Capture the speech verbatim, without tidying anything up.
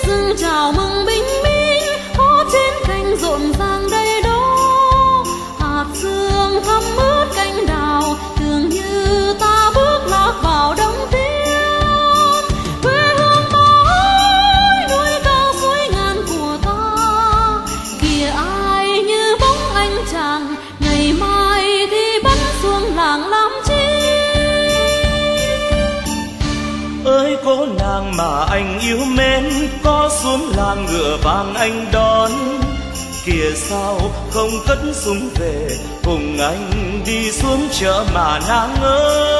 rừng chào mừng bình minh, có trên cành rộn ràng đầy đó. Hạt sương thấm ướt cánh đào, tưởng như ta bước lạc vào đông tiên. Quê hương ta ơi, núi cao suối ngàn của ta, kìa ai như bóng anh chàng, ngày mai thì bắn xuống làng làm chi. Ơi cô nàng mà anh yêu mến, có xuống làng ngựa vàng anh đón. Kìa sao không cất súng về, cùng anh đi xuống chợ mà nàng ơi.